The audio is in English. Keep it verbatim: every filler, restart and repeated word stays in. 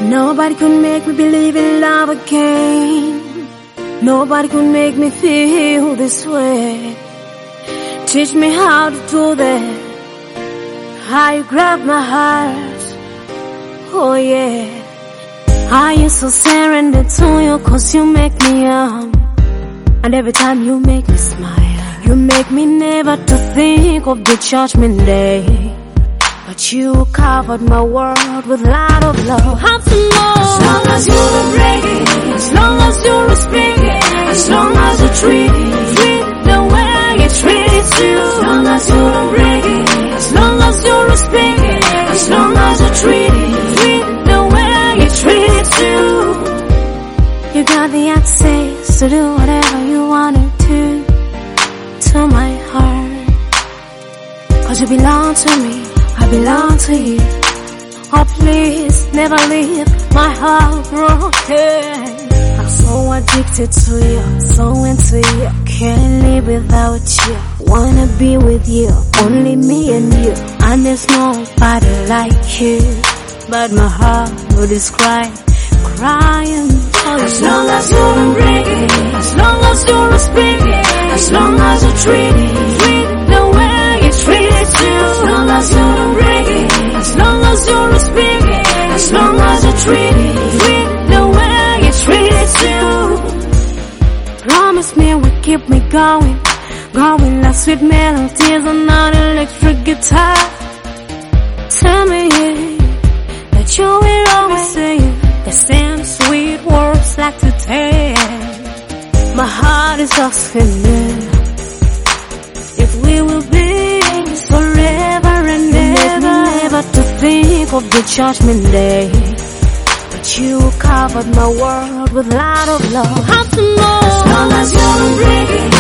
Nobody could make me believe in love again. Nobody could make me feel this way. Teach me how to do that. How you grab my heart. Oh yeah. I used to surrender to you cause you make me young. And every time you make me smile, you make me never to think of the judgment day. But you covered my world with a lot of love. How to know? As long as you don't break it, as long as you respect it, as long as you treat it, treat it the way I treat you. As long as you don't break it, as long as you respect it, as long as you treat it, treat it the way I treat you. You got the access to do whatever you wanted to, to my heart. Cause you belong to me, I belong to you. Oh please, never leave my heart broken. I'm so addicted to you, so into you. Can't live without you, wanna be with you, only me and you. And there's nobody like you, but my heart will describe crying for you. As long as you don't break it, as long as you respect it, as long as you treat it, treat it the way I treat you. As long as you don't break it, as long as you respect it, as long as you treat it, treat it the way I treat you. Promise me will keep me going, going like sweet melodies on an electric guitar. Tell me that you will always say the same sweet words like today. My heart is asking me if we will be forever and ever. Never to think of the judgment day, but you covered my world with a lot of love. How to know? As long as you don't break it,